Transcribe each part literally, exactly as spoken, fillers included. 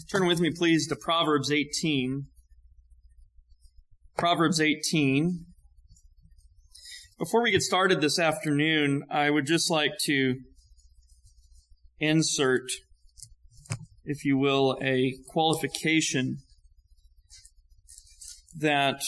Turn with me, please, to Proverbs eighteen. Proverbs eighteen. Before we get started this afternoon, I would just like to insert, if you will, a qualification that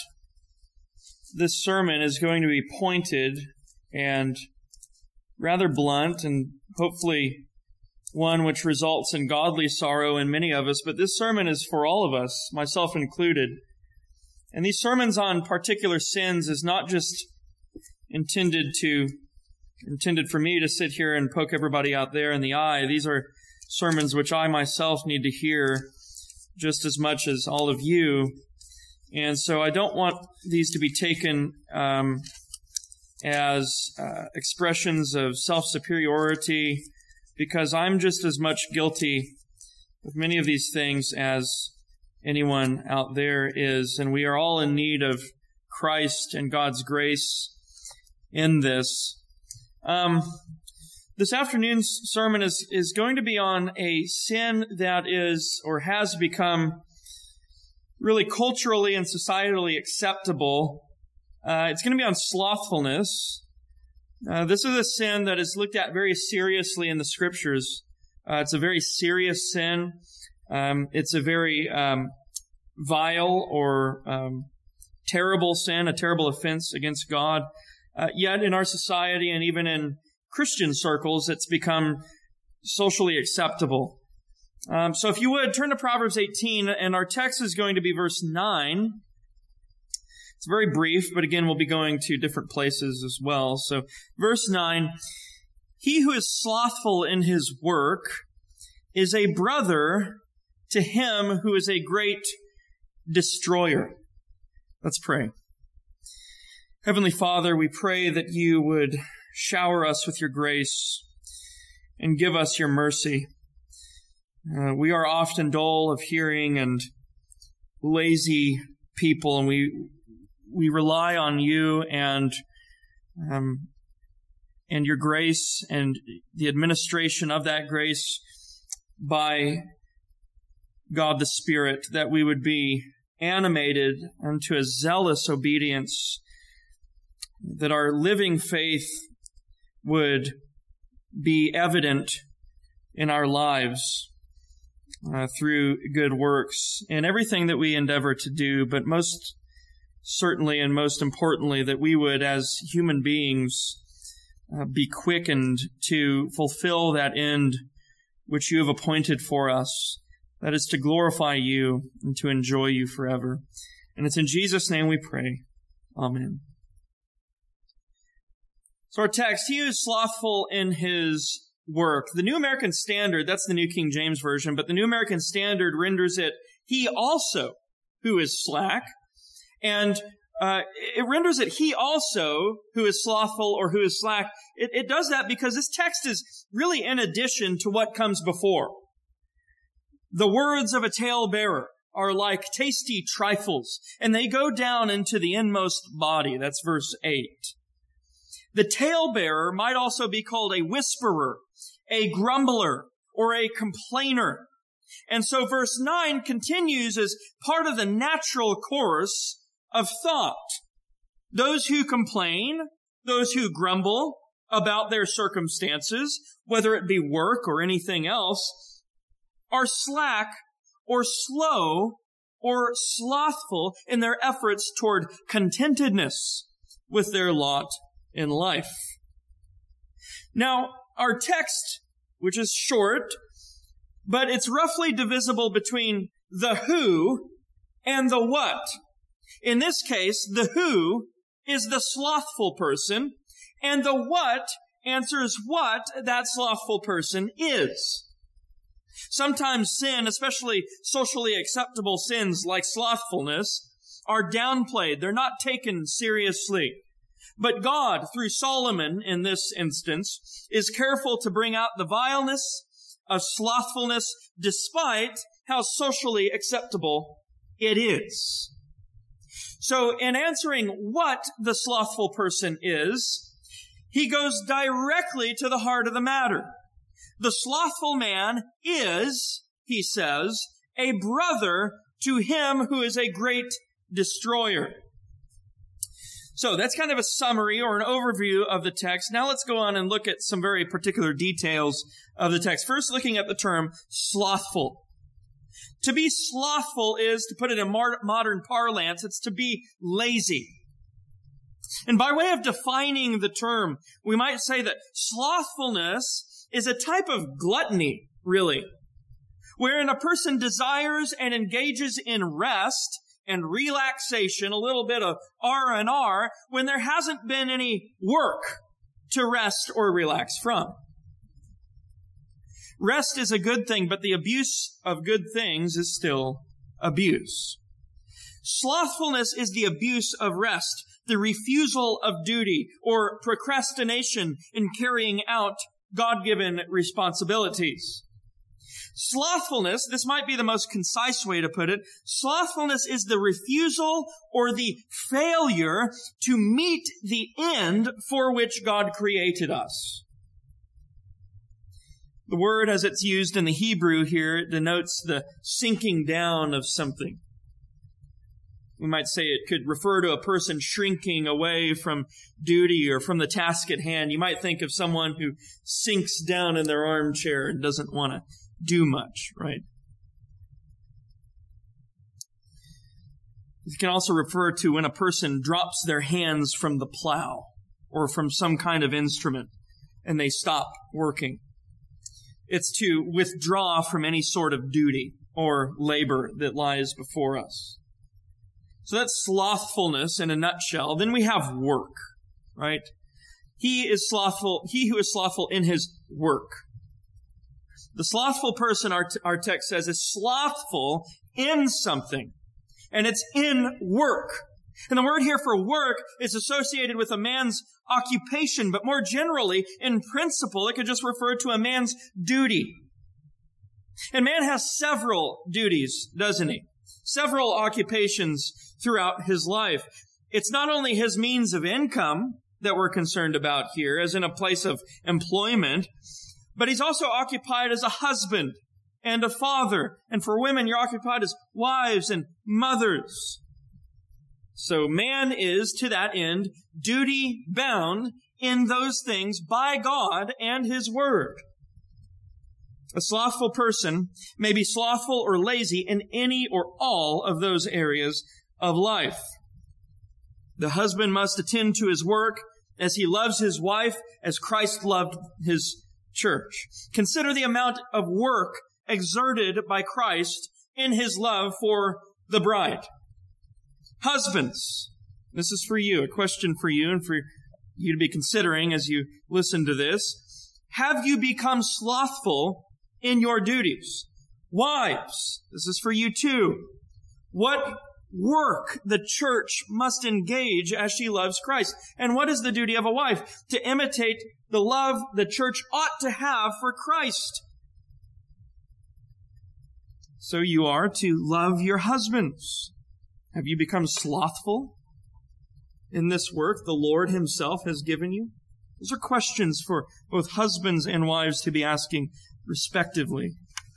this sermon is going to be pointed and rather blunt, and hopefully one which results in godly sorrow in many of us. But this sermon is for all of us, myself included. And these sermons on particular sins is not just intended to intended for me to sit here and poke everybody out there in the eye. These are sermons which I myself need to hear just as much as all of you. And so I don't want these to be taken um, as uh, expressions of self-superiority, because I'm just as much guilty of many of these things as anyone out there is. And we are all in need of Christ and God's grace in this. Um, this afternoon's sermon is, is going to be on a sin that is or has become really culturally and societally acceptable. Uh, it's going to be on slothfulness. Uh, this is a sin that is looked at very seriously in the Scriptures. Uh, it's a very serious sin. Um, it's a very um, vile or um, terrible sin, a terrible offense against God. Uh, yet in our society and even in Christian circles, it's become socially acceptable. Um, so if you would, turn to Proverbs eighteen, and our text is going to be verse nine. It's very brief, but again, we'll be going to different places as well. So verse nine, he who is slothful in his work is a brother to him who is a great destroyer. Let's pray. Heavenly Father, we pray that you would shower us with your grace and give us your mercy. Uh, we are often dull of hearing and lazy people, and we we rely on you and um, and your grace and the administration of that grace by God the Spirit, that we would be animated unto a zealous obedience, that our living faith would be evident in our lives uh, through good works in everything that we endeavor to do, but most certainly and most importantly, that we would, as human beings, uh, be quickened to fulfill that end which you have appointed for us, that is to glorify you and to enjoy you forever. And it's in Jesus' name we pray. Amen. So our text, he who is slothful in his work. The New American Standard, that's the New King James Version, but the New American Standard renders it, he also who is slack. And uh, it renders it, he also who is slothful or who is slack. It, it does that because this text is really in addition to what comes before. The words of a talebearer are like tasty trifles, and they go down into the inmost body. That's verse eight. The talebearer might also be called a whisperer, a grumbler, or a complainer. And so verse nine continues as part of the natural course of thought. Those who complain, those who grumble about their circumstances, whether it be work or anything else, are slack or slow or slothful in their efforts toward contentedness with their lot in life. Now, our text, which is short, but it's roughly divisible between the who and the what. In this case, the who is the slothful person, and the what answers what that slothful person is. Sometimes sin, especially socially acceptable sins like slothfulness, are downplayed. They're not taken seriously. But God, through Solomon in this instance, is careful to bring out the vileness of slothfulness despite how socially acceptable it is. So in answering what the slothful person is, he goes directly to the heart of the matter. The slothful man is, he says, a brother to him who is a great destroyer. So that's kind of a summary or an overview of the text. Now let's go on and look at some very particular details of the text. First, looking at the term slothful. To be slothful is, to put it in modern parlance, it's to be lazy. And by way of defining the term, we might say that slothfulness is a type of gluttony, really, wherein a person desires and engages in rest and relaxation, a little bit of R and R, when there hasn't been any work to rest or relax from. Rest is a good thing, but the abuse of good things is still abuse. Slothfulness is the abuse of rest, the refusal of duty, or procrastination in carrying out God-given responsibilities. Slothfulness, this might be the most concise way to put it, slothfulness is the refusal or the failure to meet the end for which God created us. The word as it's used in the Hebrew here denotes the sinking down of something. We might say it could refer to a person shrinking away from duty or from the task at hand. You might think of someone who sinks down in their armchair and doesn't want to do much, right? It can also refer to when a person drops their hands from the plow or from some kind of instrument and they stop working. It's to withdraw from any sort of duty or labor that lies before us. So that's slothfulness in a nutshell. Then we have work, right? He is slothful, he who is slothful in his work. The slothful person, our, t- our text says, is slothful in something. And it's in work. And the word here for work is associated with a man's occupation, but more generally, in principle, it could just refer to a man's duty. And man has several duties, doesn't he? Several occupations throughout his life. It's not only his means of income that we're concerned about here, as in a place of employment, but he's also occupied as a husband and a father. And for women, you're occupied as wives and mothers. So man is, to that end, duty bound in those things by God and his word. A slothful person may be slothful or lazy in any or all of those areas of life. The husband must attend to his work as he loves his wife, as Christ loved his church. Consider the amount of work exerted by Christ in his love for the bride. Husbands, this is for you, a question for you and for you to be considering as you listen to this. Have you become slothful in your duties? Wives, this is for you too. What work the church must engage as she loves Christ? And what is the duty of a wife? To imitate the love the church ought to have for Christ. So you are to love your husbands. Have you become slothful in this work the Lord himself has given you? Those are questions for both husbands and wives to be asking respectively.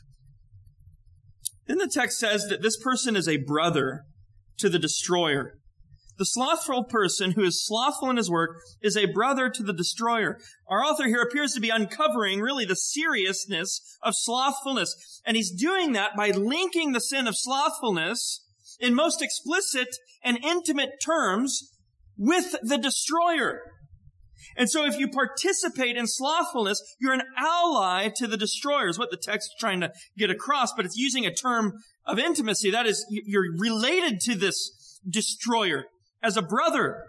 Then the text says that this person is a brother to the destroyer. The slothful person who is slothful in his work is a brother to the destroyer. Our author here appears to be uncovering really the seriousness of slothfulness. And he's doing that by linking the sin of slothfulness in most explicit and intimate terms with the destroyer. And so if you participate in slothfulness, you're an ally to the destroyer, is what the text is trying to get across, but it's using a term of intimacy. That is, you're related to this destroyer as a brother.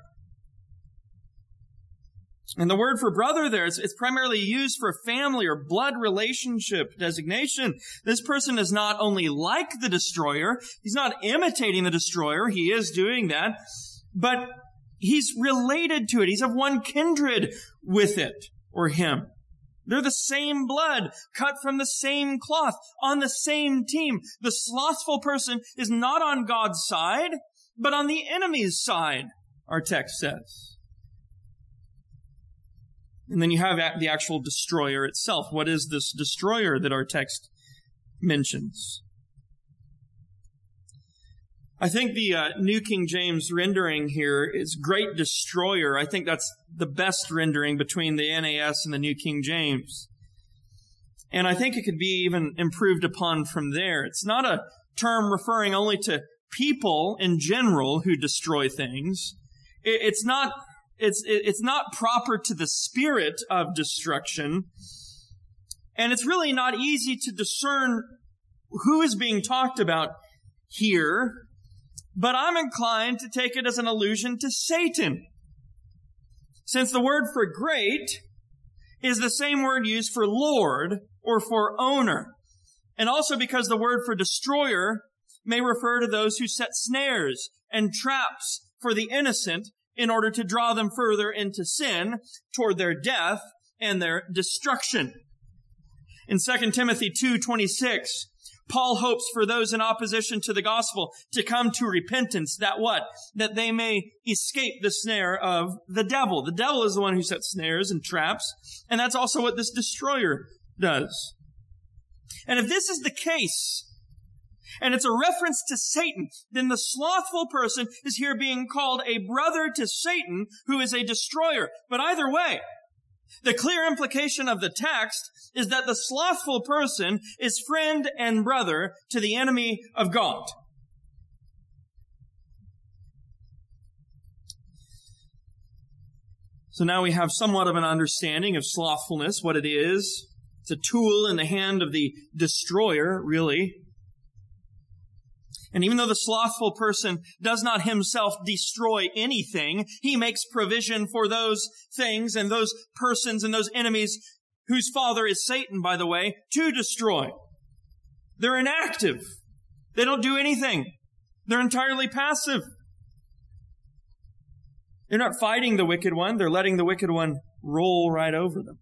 And the word for brother there, it's, it's primarily used for family or blood relationship designation. This person is not only like the destroyer, he's not imitating the destroyer, he is doing that, but he's related to it. He's of one kindred with it or him. They're the same blood, cut from the same cloth, on the same team. The slothful person is not on God's side, but on the enemy's side, our text says. And then you have the actual destroyer itself. What is this destroyer that our text mentions? I think the uh, New King James rendering here is great destroyer. I think that's the best rendering between the N A S and the New King James. And I think it could be even improved upon from there. It's not a term referring only to people in general who destroy things. It, it's not, it's, it, it's not proper to the spirit of destruction. And it's really not easy to discern who is being talked about here. But I'm inclined to take it as an allusion to Satan, since the word for great is the same word used for Lord or for owner, and also because the word for destroyer may refer to those who set snares and traps for the innocent in order to draw them further into sin toward their death and their destruction. In Second Timothy two twenty-six, Paul hopes for those in opposition to the gospel to come to repentance, that what? That they may escape the snare of the devil. The devil is the one who sets snares and traps, and that's also what this destroyer does. And if this is the case, and it's a reference to Satan, then the slothful person is here being called a brother to Satan, who is a destroyer. But either way, the clear implication of the text is that the slothful person is friend and brother to the enemy of God. So now we have somewhat of an understanding of slothfulness, what it is. It's a tool in the hand of the destroyer, really. And even though the slothful person does not himself destroy anything, he makes provision for those things and those persons and those enemies whose father is Satan, by the way, to destroy. They're inactive. They don't do anything. They're entirely passive. They're not fighting the wicked one. They're letting the wicked one roll right over them.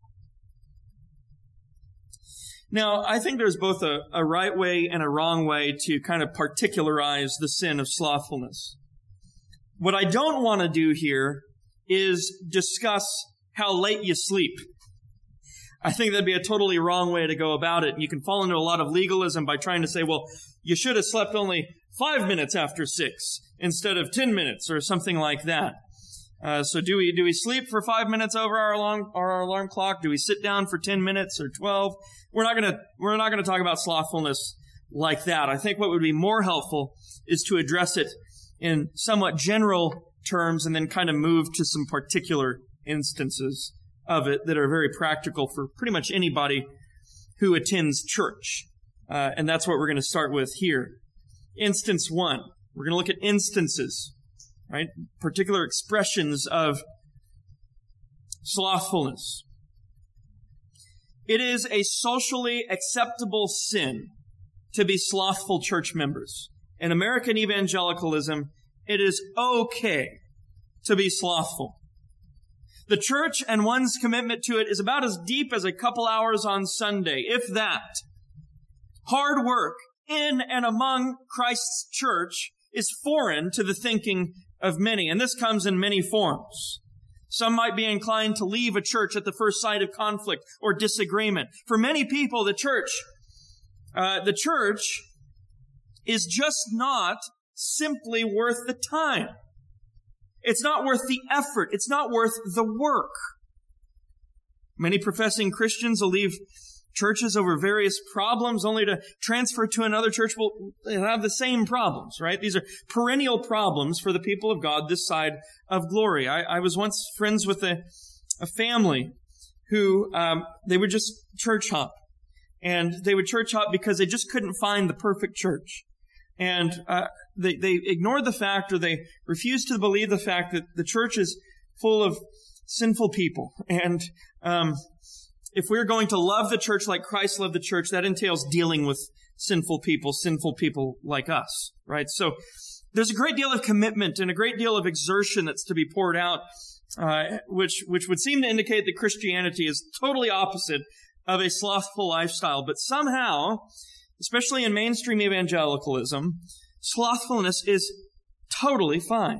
Now, I think there's both a, a right way and a wrong way to kind of particularize the sin of slothfulness. What I don't want to do here is discuss how late you sleep. I think that'd be a totally wrong way to go about it. You can fall into a lot of legalism by trying to say, well, you should have slept only five minutes after six instead of ten minutes or something like that. Uh, so do we do we sleep for five minutes over our alarm our alarm clock? Do we sit down for ten minutes or twelve? We're not gonna we're not gonna talk about slothfulness like that. I think what would be more helpful is to address it in somewhat general terms and then kind of move to some particular instances of it that are very practical for pretty much anybody who attends church. Uh, and that's what we're going to start with here. Instance one. We're going to look at instances, right? Particular expressions of slothfulness. It is a socially acceptable sin to be slothful church members. In American evangelicalism, it is okay to be slothful. The church and one's commitment to it is about as deep as a couple hours on Sunday, if that. Hard work in and among Christ's church is foreign to the thinking of many, and this comes in many forms. Some might be inclined to leave a church at the first sight of conflict or disagreement. For many people, the church, uh, the church is just not simply worth the time. It's not worth the effort. It's not worth the work. Many professing Christians will leave churches over various problems only to transfer to another church. Will have the same problems, right? These are perennial problems for the people of God this side of glory. I, I was once friends with a, a family who um, they would just church hop. And they would church hop because they just couldn't find the perfect church. And uh, they, they ignored the fact, or they refused to believe the fact that the church is full of sinful people. And um, if we're going to love the church like Christ loved the church, that entails dealing with sinful people, sinful people like us, right? So there's a great deal of commitment and a great deal of exertion that's to be poured out, uh, which which would seem to indicate that Christianity is totally opposite of a slothful lifestyle. But somehow, especially in mainstream evangelicalism, slothfulness is totally fine.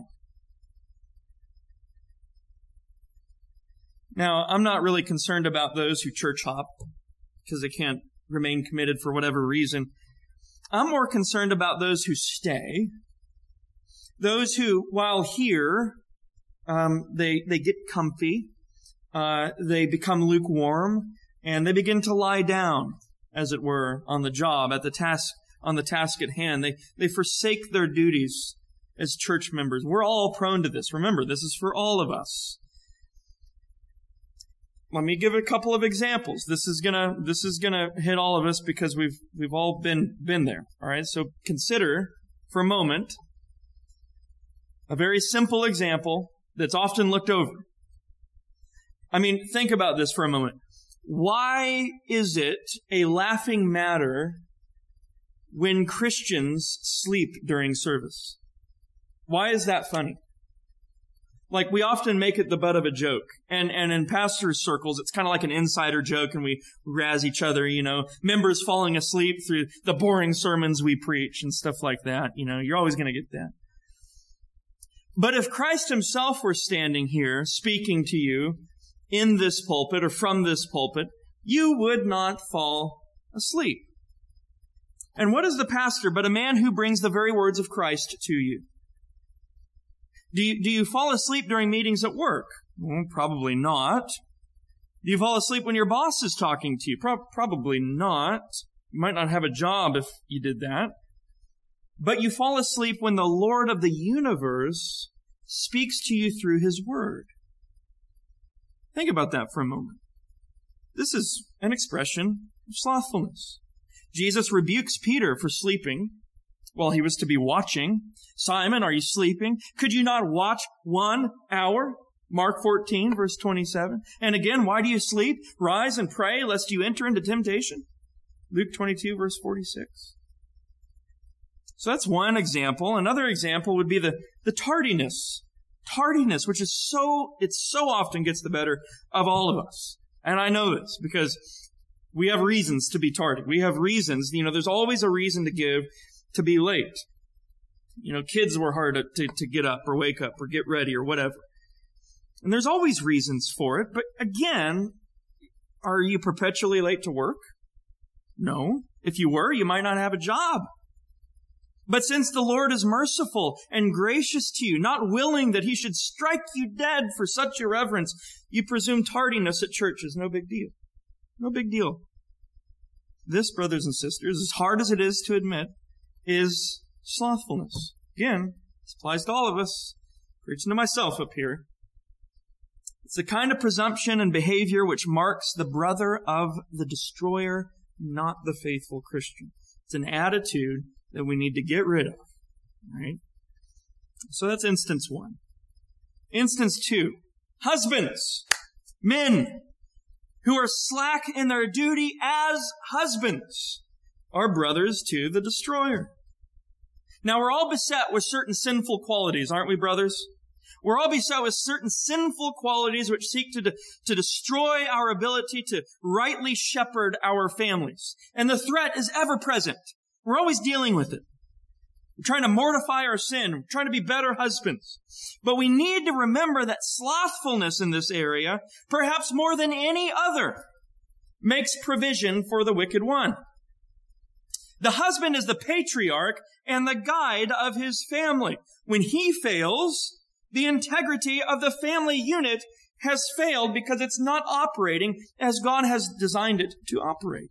Now, I'm not really concerned about those who church hop because they can't remain committed for whatever reason. I'm more concerned about those who stay, those who, while here, um, they they get comfy, uh, they become lukewarm, and they begin to lie down, as it were, on the job, at the task, on the task at hand. They they forsake their duties as church members. We're all prone to this. Remember, this is for all of us. Let me give a couple of examples. This is gonna this is gonna hit all of us because we've we've all been been there. All right. So consider for a moment a very simple example that's often looked over. I mean, think about this for a moment. Why is it a laughing matter when Christians sleep during service? Why is that funny? Like, we often make it the butt of a joke. And, and in pastors' circles, it's kind of like an insider joke, and we razz each other, you know, members falling asleep through the boring sermons we preach and stuff like that. You know, you're always going to get that. But if Christ himself were standing here speaking to you in this pulpit or from this pulpit, you would not fall asleep. And what is the pastor but a man who brings the very words of Christ to you? Do you, do you fall asleep during meetings at work? Well, probably not. Do you fall asleep when your boss is talking to you? Pro- probably not. You might not have a job if you did that. But you fall asleep when the Lord of the universe speaks to you through his word. Think about that for a moment. This is an expression of slothfulness. Jesus rebukes Peter for sleeping while he was to be watching. Simon, are you sleeping? Could you not watch one hour? Mark fourteen, verse twenty-seven. And again, why do you sleep? Rise and pray, lest you enter into temptation. Luke twenty-two, verse forty-six. So that's one example. Another example would be the, the tardiness. Tardiness, which is so, it so often gets the better of all of us. And I know this because we have reasons to be tardy. We have reasons, you know, there's always a reason to give to be late. You know, kids were hard to, to, to get up or wake up or get ready or whatever. And there's always reasons for it. But again, are you perpetually late to work? No. If you were, you might not have a job. But since the Lord is merciful and gracious to you, not willing that he should strike you dead for such irreverence, you presume tardiness at church is no big deal. No big deal. This, brothers and sisters, as hard as it is to admit, is slothfulness. Again, this applies to all of us. Preaching to myself up here. It's the kind of presumption and behavior which marks the brother of the destroyer, not the faithful Christian. It's an attitude that we need to get rid of. Right? So that's instance one. Instance two. Husbands, men who are slack in their duty as husbands are brothers to the destroyer. Now, we're all beset with certain sinful qualities, aren't we, brothers? We're all beset with certain sinful qualities which seek to, de- to destroy our ability to rightly shepherd our families. And the threat is ever present. We're always dealing with it. We're trying to mortify our sin. We're trying to be better husbands. But we need to remember that slothfulness in this area, perhaps more than any other, makes provision for the wicked one. The husband is the patriarch and the guide of his family. When he fails, the integrity of the family unit has failed because it's not operating as God has designed it to operate.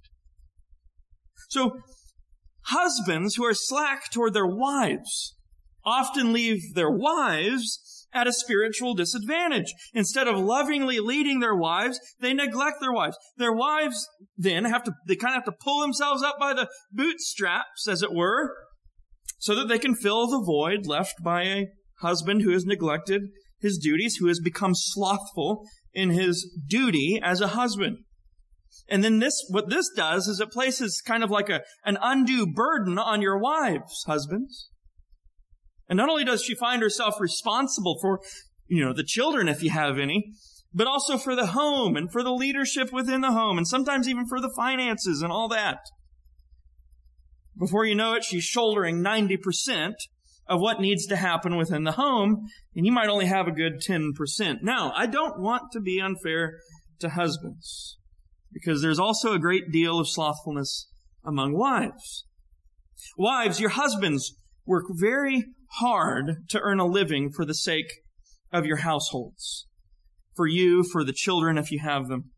So, husbands who are slack toward their wives often leave their wives at a spiritual disadvantage. Instead of lovingly leading their wives, they neglect their wives. Their wives then have to, they kind of have to pull themselves up by the bootstraps, as it were, so that they can fill the void left by a husband who has neglected his duties, who has become slothful in his duty as a husband. And then this, what this does is it places kind of like a, an undue burden on your wives, husbands. And not only does she find herself responsible for, you know, the children, if you have any, but also for the home and for the leadership within the home, and sometimes even for the finances and all that. Before you know it, she's shouldering ninety percent of what needs to happen within the home, and you might only have a good ten percent. Now, I don't want to be unfair to husbands, because there's also a great deal of slothfulness among wives. Wives, your husbands work very hard to earn a living for the sake of your households. For you, for the children, if you have them.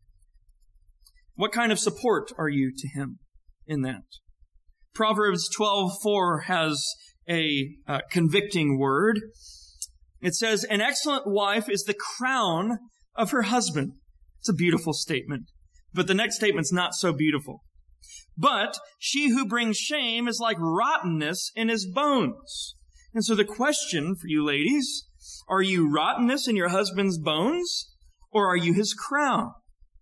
What kind of support are you to him in that? Proverbs twelve four has a uh, convicting word. It says, an excellent wife is the crown of her husband. It's a beautiful statement. But the next statement's not so beautiful. But she who brings shame is like rottenness in his bones. And so the question for you ladies, are you rottenness in your husband's bones, or are you his crown?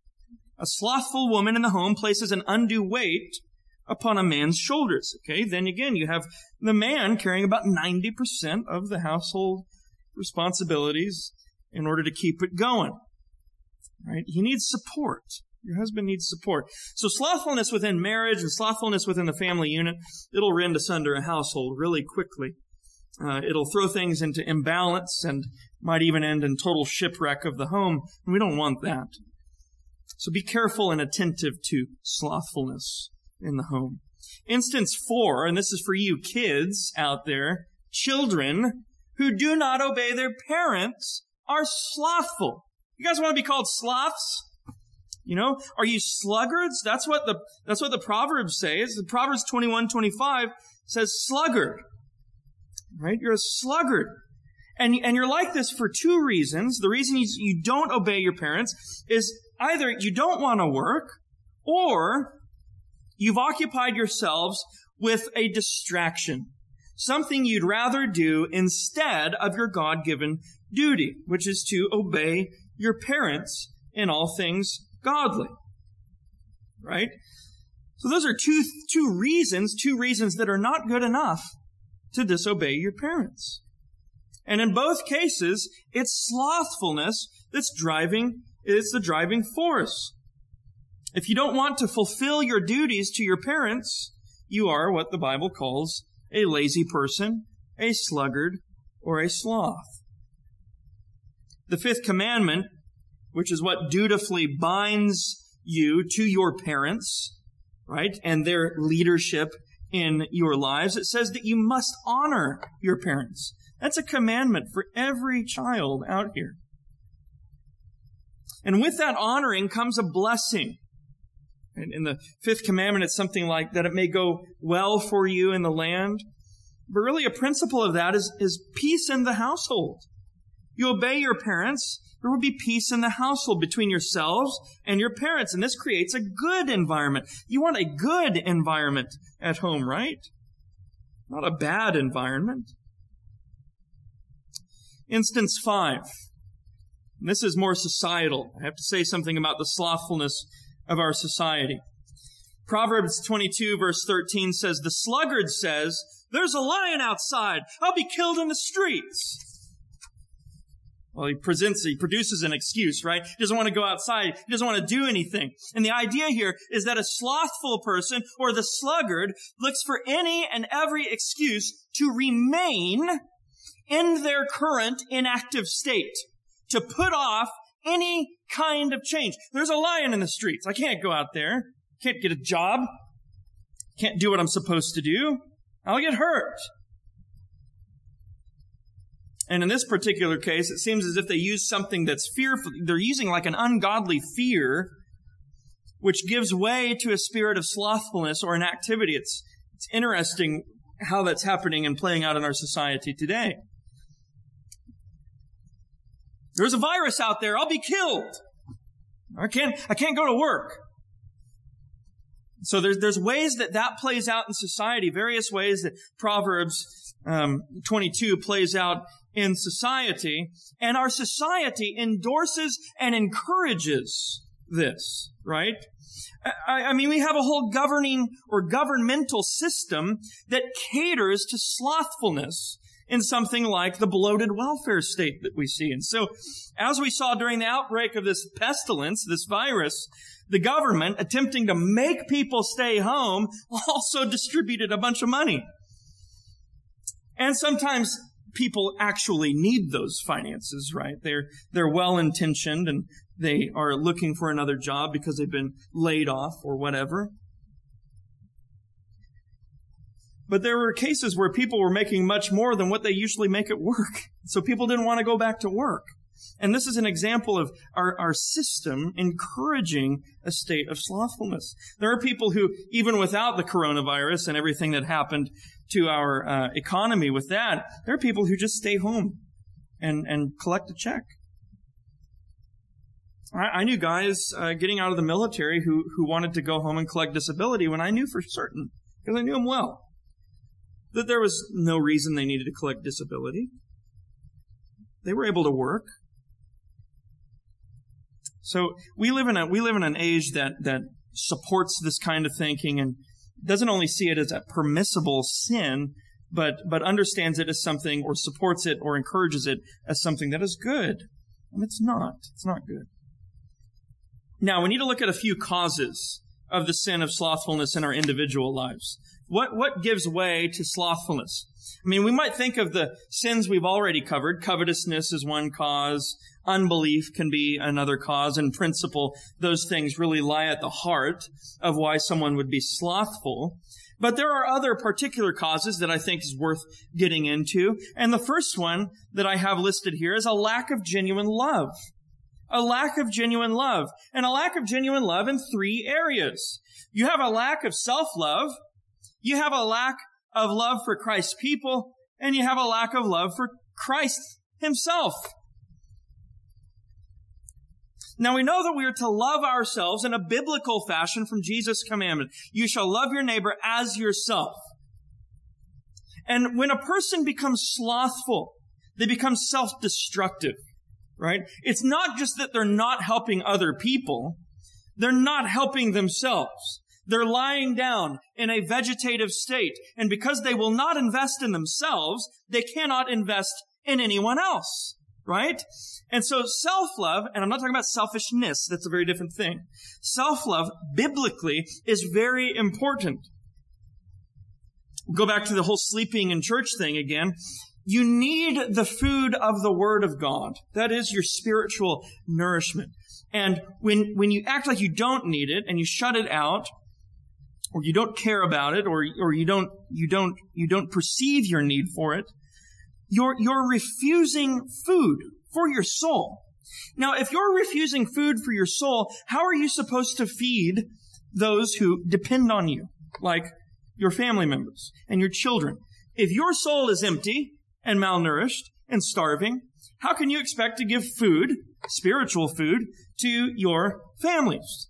A slothful woman in the home places an undue weight upon a man's shoulders. Okay, then again, you have the man carrying about ninety percent of the household responsibilities in order to keep it going. Right? He needs support. Your husband needs support. So slothfulness within marriage and slothfulness within the family unit, it'll rend asunder a household really quickly. Uh, it'll throw things into imbalance and might even end in total shipwreck of the home. And we don't want that. So be careful and attentive to slothfulness in the home. Instance four, and this is for you kids out there, children who do not obey their parents are slothful. You guys want to be called sloths? You know, are you sluggards? That's what the, that's what the Proverbs say. It's the Proverbs twenty-one twenty-five says sluggard. Right? You're a sluggard. And, and you're like this for two reasons. The reason you, you don't obey your parents is either you don't want to work, or you've occupied yourselves with a distraction. Something you'd rather do instead of your God-given duty, which is to obey your parents in all things godly. Right? So those are two, two reasons, two reasons that are not good enough to disobey your parents. And in both cases, it's slothfulness that's driving, it's the driving force. If you don't want to fulfill your duties to your parents, you are what the Bible calls a lazy person, a sluggard, or a sloth. The fifth commandment, which is what dutifully binds you to your parents, right, and their leadership in your lives, it says that you must honor your parents. That's a commandment for every child out here. And with that honoring comes a blessing. And in the fifth commandment, it's something like that it may go well for you in the land. But really a principle of that is, is peace in the household. You obey your parents, there will be peace in the household between yourselves and your parents. And this creates a good environment. You want a good environment at home, right? Not a bad environment. Instance five. And this is more societal. I have to say something about the slothfulness of our society. Proverbs twenty-two verse thirteen says, the sluggard says, there's a lion outside. I'll be killed in the streets. Well, he presents, he produces an excuse, right? He doesn't want to go outside. He doesn't want to do anything. And the idea here is that a slothful person or the sluggard looks for any and every excuse to remain in their current inactive state, to put off any kind of change. There's a lion in the streets. I can't go out there. Can't get a job. Can't do what I'm supposed to do. I'll get hurt. And in this particular case, it seems as if they use something that's fearful. They're using like an ungodly fear, which gives way to a spirit of slothfulness or inactivity. It's, it's interesting how that's happening and playing out in our society today. There's a virus out there. I'll be killed. I can't, I can't go to work. So there's, there's ways that that plays out in society, various ways that Proverbs um, twenty-two plays out in society. And our society endorses and encourages this, right? I, I mean, we have a whole governing or governmental system that caters to slothfulness in something like the bloated welfare state that we see. And so, as we saw during the outbreak of this pestilence, this virus, the government, attempting to make people stay home, also distributed a bunch of money. And sometimes people actually need those finances, right? They're, they're well-intentioned and they are looking for another job because they've been laid off or whatever. But there were cases where people were making much more than what they usually make at work. So people didn't want to go back to work. And this is an example of our, our system encouraging a state of slothfulness. There are people who, even without the coronavirus and everything that happened to our uh, economy with that, there are people who just stay home and, and collect a check. I, I knew guys uh, getting out of the military who, who wanted to go home and collect disability when I knew for certain, because I knew them well, that there was no reason they needed to collect disability. They were able to work. So we live in a we live in an age that that supports this kind of thinking and doesn't only see it as a permissible sin, but but understands it as something, or supports it or encourages it as something that is good. And it's not. It's not good. Now, we need to look at a few causes of the sin of slothfulness in our individual lives. What what gives way to slothfulness? I mean, we might think of the sins we've already covered. Covetousness is one cause. Unbelief can be another cause. In principle, those things really lie at the heart of why someone would be slothful. But there are other particular causes that I think is worth getting into. And the first one that I have listed here is a lack of genuine love. A lack of genuine love. And a lack of genuine love in three areas. You have a lack of self-love. You have a lack of love for Christ's people. And you have a lack of love for Christ himself. Now, we know that we are to love ourselves in a biblical fashion from Jesus' commandment. You shall love your neighbor as yourself. And when a person becomes slothful, they become self-destructive, right? It's not just that they're not helping other people. They're not helping themselves. They're lying down in a vegetative state. And because they will not invest in themselves, they cannot invest in anyone else. Right? And so self-love, and I'm not talking about selfishness, that's a very different thing. Self-love, biblically, is very important. Go back to the whole sleeping in church thing again. You need the food of the Word of God. That is your spiritual nourishment. And when, when you act like you don't need it, and you shut it out, or you don't care about it, or, or you don't, you don't, you don't perceive your need for it, You're, you're refusing food for your soul. Now, if you're refusing food for your soul, how are you supposed to feed those who depend on you, like your family members and your children? If your soul is empty and malnourished and starving, how can you expect to give food, spiritual food, to your families?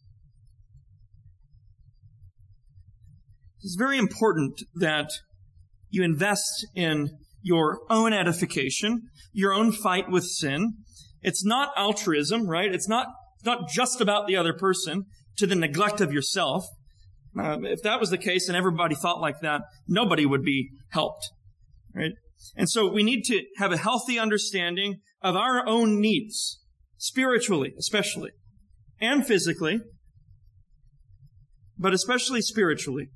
It's very important that you invest in your own edification, your own fight with sin. It's not altruism, right? It's not, it's not just about the other person to the neglect of yourself. Uh, if that was the case and everybody thought like that, nobody would be helped, right? And so we need to have a healthy understanding of our own needs, spiritually especially, and physically, but especially spiritually.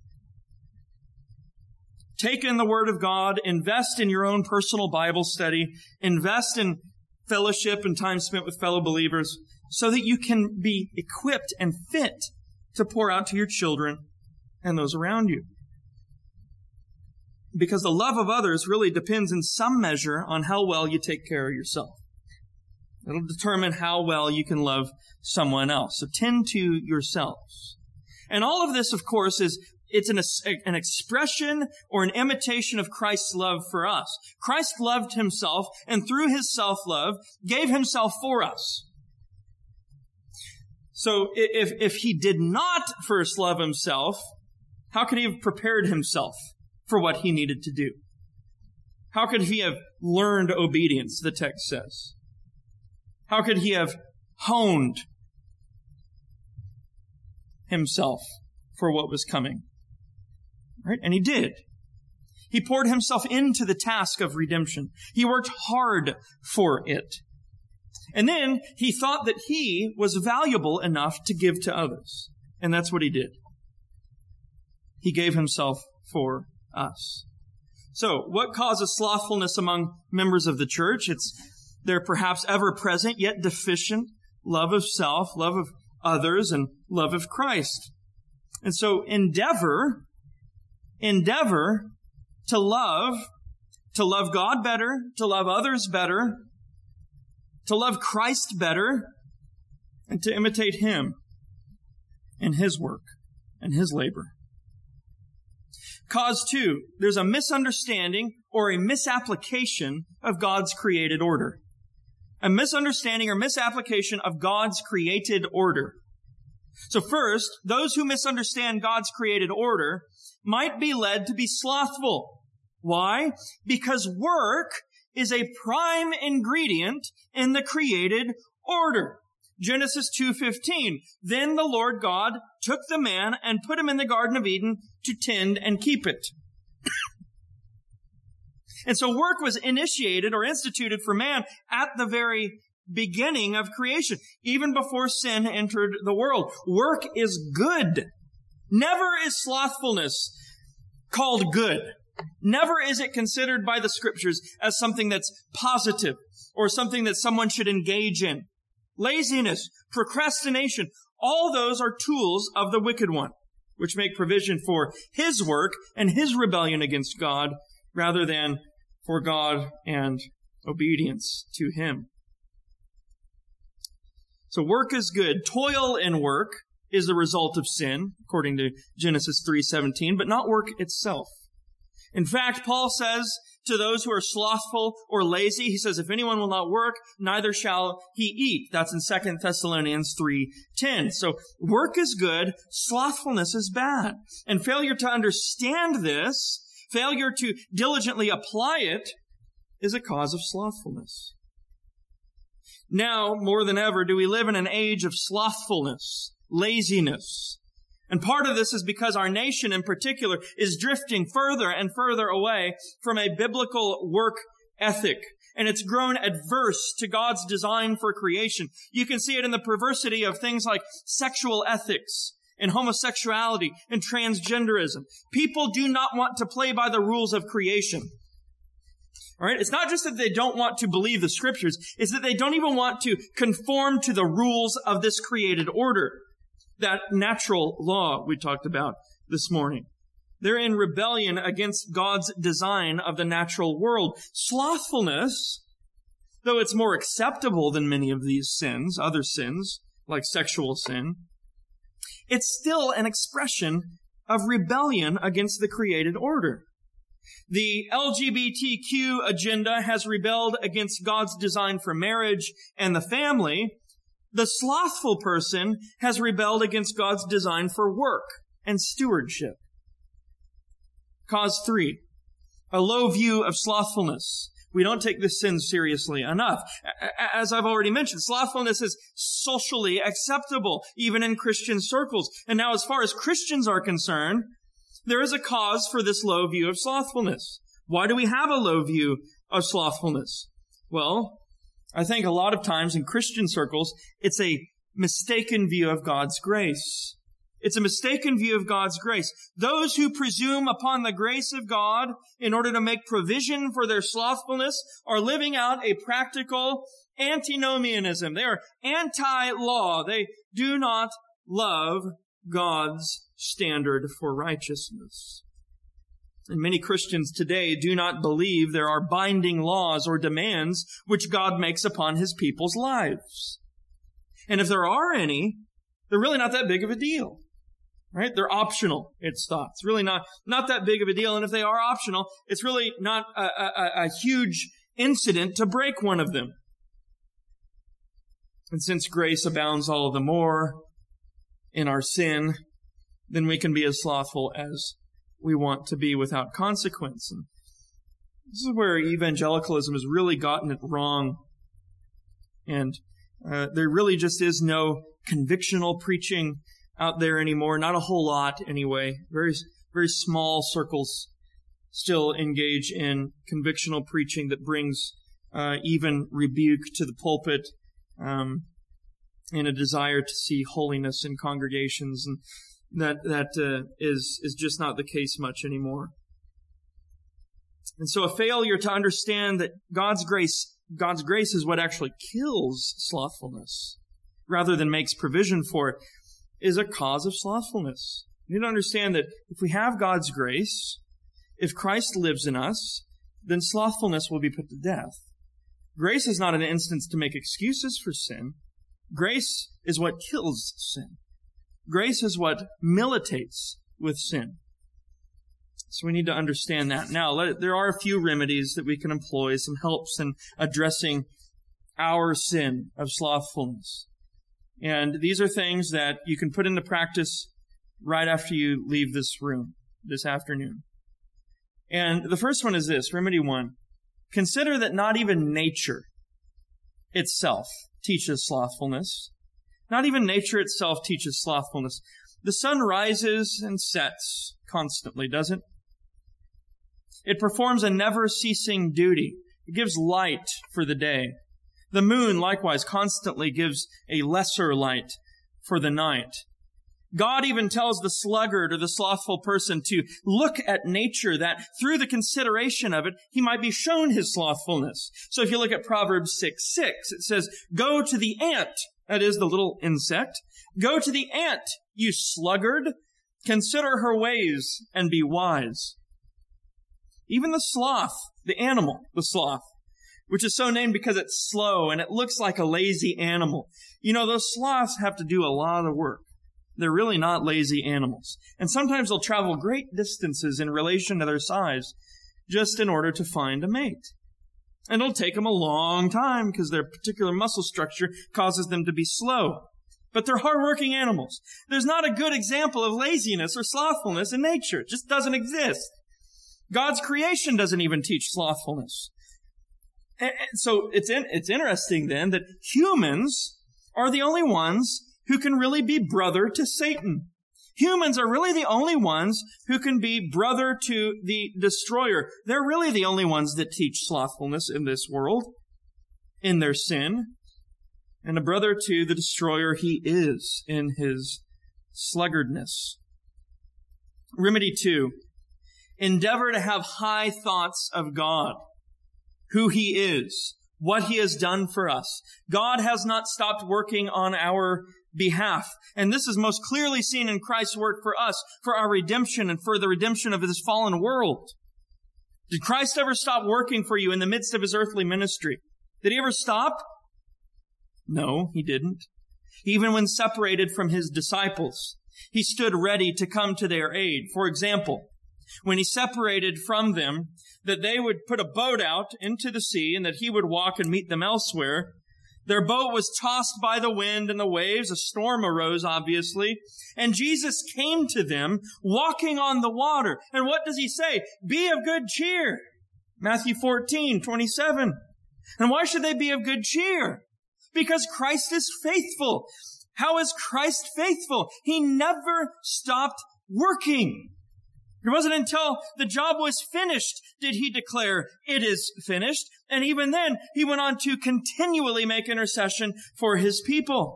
Take in the Word of God, invest in your own personal Bible study, invest in fellowship and time spent with fellow believers so that you can be equipped and fit to pour out to your children and those around you. Because the love of others really depends in some measure on how well you take care of yourself. It'll determine how well you can love someone else. So tend to yourselves. And all of this, of course, is It's an, an expression or an imitation of Christ's love for us. Christ loved himself, and through his self-love, gave himself for us. So if, if he did not first love himself, how could he have prepared himself for what he needed to do? How could he have learned obedience, the text says? How could he have honed himself for what was coming? Right? And he did. He poured himself into the task of redemption. He worked hard for it. And then he thought that he was valuable enough to give to others. And that's what he did. He gave himself for us. So, what causes slothfulness among members of the church? It's their perhaps ever-present yet deficient love of self, love of others, and love of Christ. And so endeavor Endeavor to love, to love God better, to love others better, to love Christ better, and to imitate Him in His work and His labor. Cause two, there's a misunderstanding or a misapplication of God's created order. A misunderstanding or misapplication of God's created order. So first, those who misunderstand God's created order might be led to be slothful. Why? Because work is a prime ingredient in the created order. Genesis two fifteen, then the Lord God took the man and put him in the Garden of Eden to tend and keep it. And so work was initiated or instituted for man at the very beginning of creation, even before sin entered the world. Work is good. Never is slothfulness called good. Never is it considered by the Scriptures as something that's positive or something that someone should engage in. Laziness, procrastination, all those are tools of the wicked one, which make provision for his work and his rebellion against God rather than for God and obedience to Him. So work is good. Toil in work is the result of sin, according to Genesis three seventeen, but not work itself. In fact, Paul says to those who are slothful or lazy, he says, if anyone will not work, neither shall he eat. That's in Second Thessalonians three ten. So work is good, slothfulness is bad. And failure to understand this, failure to diligently apply it, is a cause of slothfulness. Now, more than ever, do we live in an age of slothfulness, laziness. And part of this is because our nation in particular is drifting further and further away from a biblical work ethic. And it's grown adverse to God's design for creation. You can see it in the perversity of things like sexual ethics and homosexuality and transgenderism. People do not want to play by the rules of creation. All right? It's not just that they don't want to believe the Scriptures. It's that they don't even want to conform to the rules of this created order. That natural law we talked about this morning. They're in rebellion against God's design of the natural world. Slothfulness, though it's more acceptable than many of these sins, other sins, like sexual sin, it's still an expression of rebellion against the created order. The L G B T Q agenda has rebelled against God's design for marriage and the family. The slothful person has rebelled against God's design for work and stewardship. Cause three, a low view of slothfulness. We don't take this sin seriously enough. As I've already mentioned, slothfulness is socially acceptable, even in Christian circles. And now, as far as Christians are concerned, there is a cause for this low view of slothfulness. Why do we have a low view of slothfulness? Well, I think a lot of times in Christian circles, it's a mistaken view of God's grace. It's a mistaken view of God's grace. Those who presume upon the grace of God in order to make provision for their slothfulness are living out a practical antinomianism. They are anti-law. They do not love God's standard for righteousness. And many Christians today do not believe there are binding laws or demands which God makes upon His people's lives. And if there are any, they're really not that big of a deal. Right? They're optional, it's thought. It's really not, not that big of a deal. And if they are optional, it's really not a, a, a huge incident to break one of them. And since grace abounds all the more in our sin, then we can be as slothful as we want to be without consequence. And this is where evangelicalism has really gotten it wrong. And uh, there really just is no convictional preaching out there anymore. Not a whole lot anyway. Very, very small circles still engage in convictional preaching that brings uh, even rebuke to the pulpit, um, and a desire to see holiness in congregations. And that that uh, is is just not the case much anymore. And so a failure to understand that God's grace, God's grace is what actually kills slothfulness rather than makes provision for it, is a cause of slothfulness. You need to understand that if we have God's grace, If Christ lives in us, then slothfulness will be put to death. Grace is not an instance to make excuses for sin. Grace is what kills sin. Grace is what militates with sin. So we need to understand that. Now, let, there are a few remedies that we can employ, some helps in addressing our sin of slothfulness. And these are things that you can put into practice right after you leave this room this afternoon. And the first one is this, remedy one. Consider that not even nature itself teaches slothfulness. Not even nature itself teaches slothfulness. The sun rises and sets constantly, doesn't it? It performs a never-ceasing duty. It gives light for the day. The moon, likewise, constantly gives a lesser light for the night. God even tells the sluggard or the slothful person to look at nature, that through the consideration of it, he might be shown his slothfulness. So if you look at Proverbs six six, it says, "Go to the ant," that is the little insect, "go to the ant, you sluggard, consider her ways and be wise." Even the sloth, the animal, the sloth, which is so named because it's slow and it looks like a lazy animal. You know, those sloths have to do a lot of work. They're really not lazy animals. And sometimes they'll travel great distances in relation to their size just in order to find a mate. And it'll take them a long time because their particular muscle structure causes them to be slow. But they're hardworking animals. There's not a good example of laziness or slothfulness in nature. It just doesn't exist. God's creation doesn't even teach slothfulness. And so it's in, it's interesting then that humans are the only ones who can really be brother to Satan. Humans are really the only ones who can be brother to the destroyer. They're really the only ones that teach slothfulness in this world, in their sin. And a brother to the destroyer he is in his sluggardness. Remedy two. Endeavor to have high thoughts of God, who he is, what he has done for us. God has not stopped working on our behalf. And this is most clearly seen in Christ's work for us, for our redemption and for the redemption of this fallen world. Did Christ ever stop working for you in the midst of his earthly ministry? Did he ever stop? No, he didn't. Even when separated from his disciples, he stood ready to come to their aid. For example, when he separated from them, that they would put a boat out into the sea and that he would walk and meet them elsewhere. Their boat was tossed by the wind and the waves. A storm arose, obviously. And Jesus came to them walking on the water. And what does he say? Be of good cheer. Matthew fourteen twenty-seven. And why should they be of good cheer? Because Christ is faithful. How is Christ faithful? He never stopped working. It wasn't until the job was finished did he declare, "It is finished." And even then, he went on to continually make intercession for his people.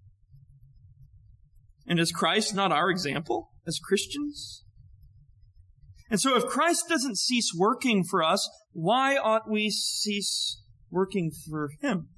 And is Christ not our example as Christians? And so if Christ doesn't cease working for us, why ought we cease working for him?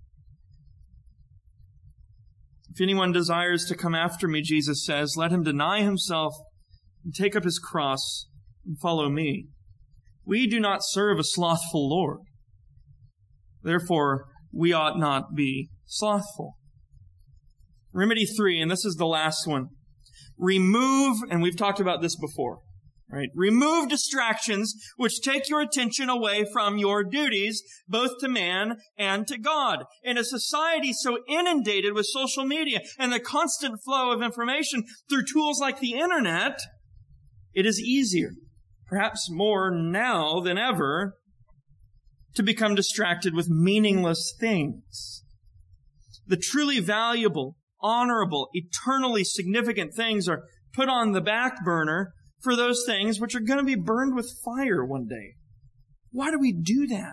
If anyone desires to come after me, Jesus says, let him deny himself and take up his cross and follow me. We do not serve a slothful Lord. Therefore, we ought not be slothful. Remedy three, and this is the last one. Remove, and we've talked about this before, right? Remove distractions which take your attention away from your duties, both to man and to God. In a society so inundated with social media and the constant flow of information through tools like the internet, it is easier, perhaps more now than ever, to become distracted with meaningless things. The truly valuable, honorable, eternally significant things are put on the back burner for those things which are going to be burned with fire one day. Why do we do that?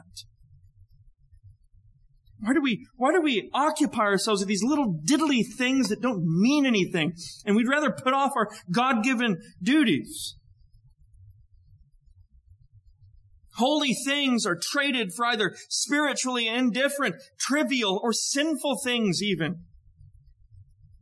Why do we, why do we occupy ourselves with these little diddly things that don't mean anything? And we'd rather put off our God-given duties. Holy things are traded for either spiritually indifferent, trivial, or sinful things even.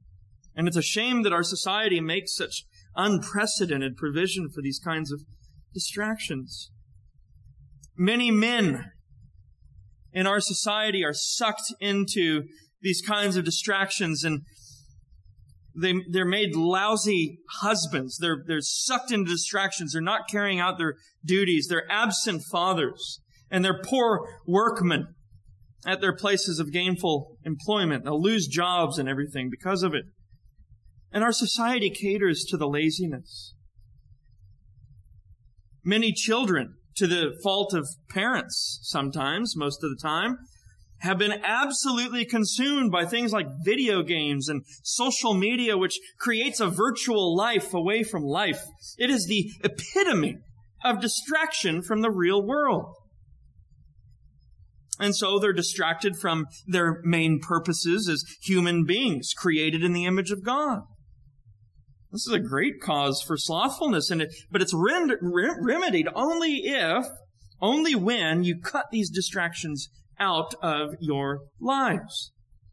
And it's a shame that our society makes such unprecedented provision for these kinds of distractions. Many men in our society are sucked into these kinds of distractions, and they, they're made lousy husbands. They're, they're sucked into distractions. They're not carrying out their duties. They're absent fathers, and they're poor workmen at their places of gainful employment. They'll lose jobs and everything because of it. And our society caters to the laziness. Many children, to the fault of parents sometimes, most of the time, have been absolutely consumed by things like video games and social media, which creates a virtual life away from life. It is the epitome of distraction from the real world. And so they're distracted from their main purposes as human beings created in the image of God. This is a great cause for slothfulness, and it, but it's rem- rem- remedied only if, only when you cut these distractions out of your lives.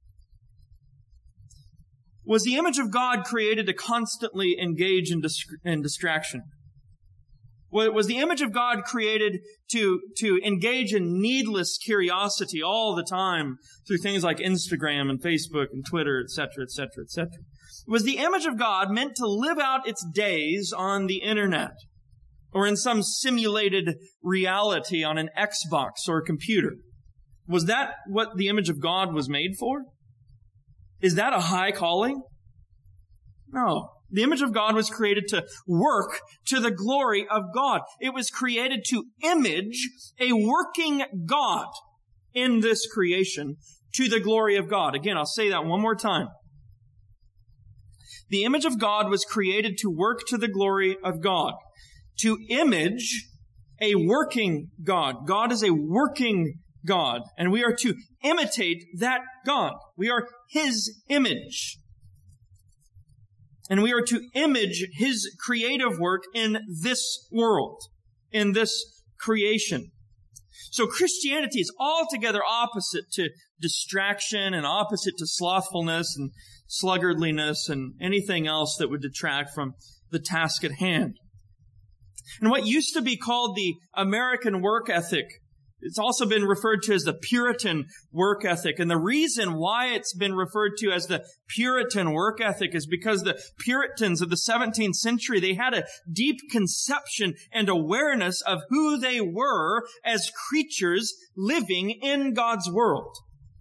Was the image of God created to constantly engage in, dis- in distraction? Was the image of God created to, to engage in needless curiosity all the time through things like Instagram and Facebook and Twitter, et cetera, et cetera, et cetera? Was the image of God meant to live out its days on the internet or in some simulated reality on an Xbox or a computer? Was that what the image of God was made for? Is that a high calling? No. The image of God was created to work to the glory of God. It was created to image a working God in this creation to the glory of God. Again, I'll say that one more time. The image of God was created to work to the glory of God, to image a working God. God is a working God, and we are to imitate that God. We are His image. And we are to image His creative work in this world, in this creation. So Christianity is altogether opposite to distraction and opposite to slothfulness and sluggardliness and anything else that would detract from the task at hand. And what used to be called the American work ethic, it's also been referred to as the Puritan work ethic. And the reason why it's been referred to as the Puritan work ethic is because the Puritans of the seventeenth century, they had a deep conception and awareness of who they were as creatures living in God's world.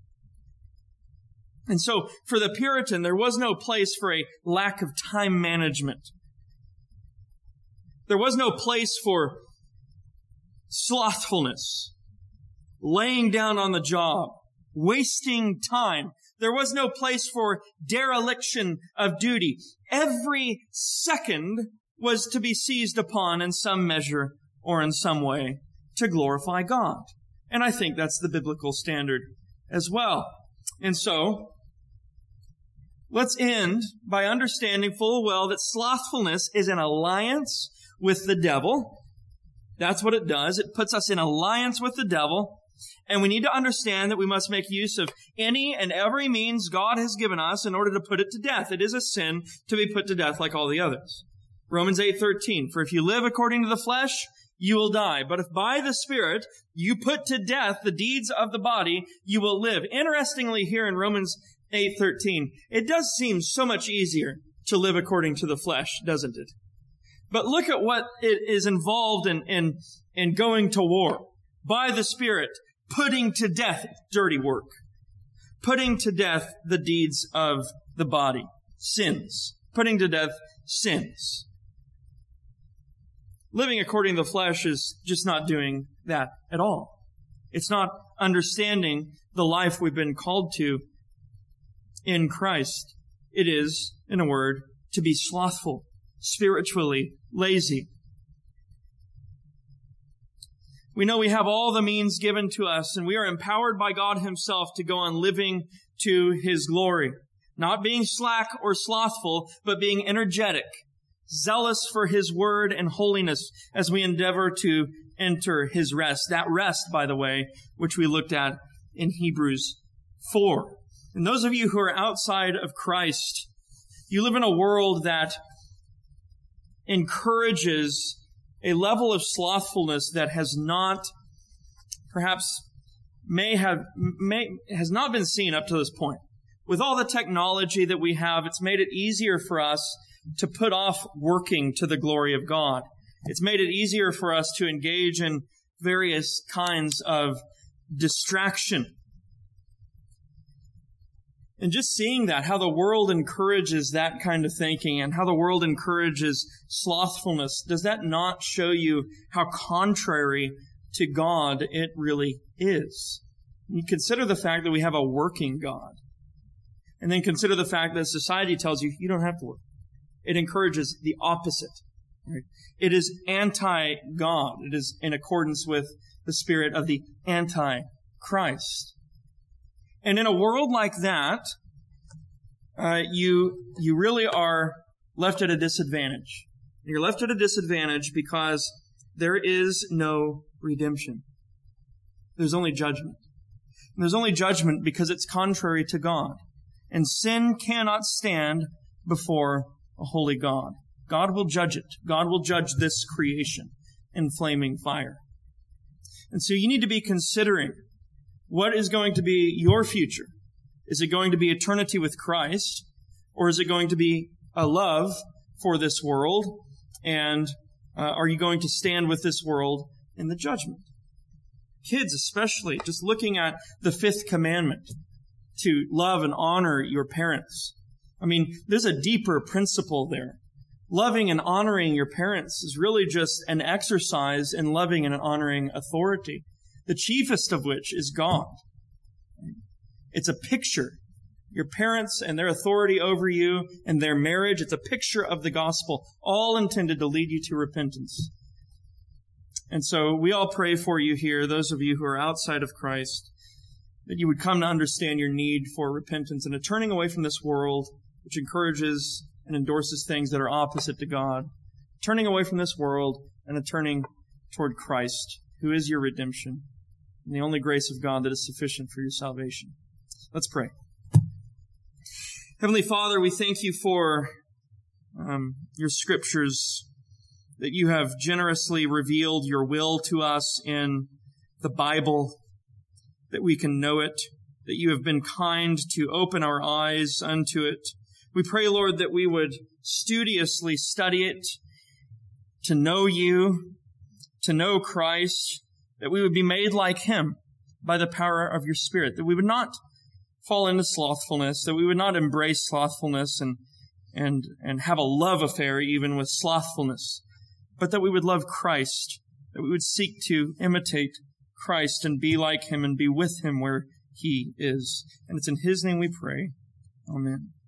And so for the Puritan, there was no place for a lack of time management. There was no place for slothfulness, laying down on the job, wasting time. There was no place for dereliction of duty. Every second was to be seized upon in some measure or in some way to glorify God. And I think that's the biblical standard as well. And so, let's end by understanding full well that slothfulness is an alliance with the devil. That's what it does. It puts us in alliance with the devil. And we need to understand that we must make use of any and every means God has given us in order to put it to death. It is a sin to be put to death like all the others. Romans eight thirteen, for if you live according to the flesh, you will die. But if by the Spirit you put to death the deeds of the body, you will live. Interestingly, here in Romans eight thirteen, it does seem so much easier to live according to the flesh, doesn't it? But look at what it is involved in, in, in going to war. By the Spirit, putting to death dirty work. Putting to death the deeds of the body. Sins. Putting to death sins. Living according to the flesh is just not doing that at all. It's not understanding the life we've been called to in Christ. It is, in a word, to be slothful, spiritually lazy. We know we have all the means given to us, and we are empowered by God Himself to go on living to His glory. Not being slack or slothful, but being energetic, zealous for His word and holiness as we endeavor to enter His rest. That rest, by the way, which we looked at in Hebrews four. And those of you who are outside of Christ, you live in a world that encourages a level of slothfulness that has not, perhaps may have, may, has not been seen up to this point. With all the technology that we have, it's made it easier for us to put off working to the glory of God. It's made it easier for us to engage in various kinds of distraction. And just seeing that, how the world encourages that kind of thinking and how the world encourages slothfulness, does that not show you how contrary to God it really is? You consider the fact that we have a working God. And then consider the fact that society tells you, you don't have to work. It encourages the opposite. Right? It is anti-God. It is in accordance with the spirit of the anti-Christ. And in a world like that, uh, you you really are left at a disadvantage. You're left at a disadvantage because there is no redemption. There's only judgment. And there's only judgment because it's contrary to God. And sin cannot stand before a holy God. God will judge it. God will judge this creation in flaming fire. And so you need to be considering, what is going to be your future? Is it going to be eternity with Christ? Or is it going to be a love for this world? And uh, are you going to stand with this world in the judgment? Kids especially, just looking at the fifth commandment, to love and honor your parents. I mean, there's a deeper principle there. Loving and honoring your parents is really just an exercise in loving and honoring authority, the chiefest of which is God. It's a picture. Your parents and their authority over you and their marriage, it's a picture of the gospel, all intended to lead you to repentance. And so we all pray for you here, those of you who are outside of Christ, that you would come to understand your need for repentance and a turning away from this world, which encourages and endorses things that are opposite to God, turning away from this world and a turning toward Christ, who is your redemption, and the only grace of God that is sufficient for your salvation. Let's pray. Heavenly Father, we thank you for um, your scriptures, that you have generously revealed your will to us in the Bible, that we can know it, that you have been kind to open our eyes unto it. We pray, Lord, that we would studiously study it, to know you, to know Christ, that we would be made like him by the power of your Spirit, that we would not fall into slothfulness, that we would not embrace slothfulness and, and, and have a love affair even with slothfulness, but that we would love Christ, that we would seek to imitate Christ and be like him and be with him where he is. And it's in his name we pray. Amen.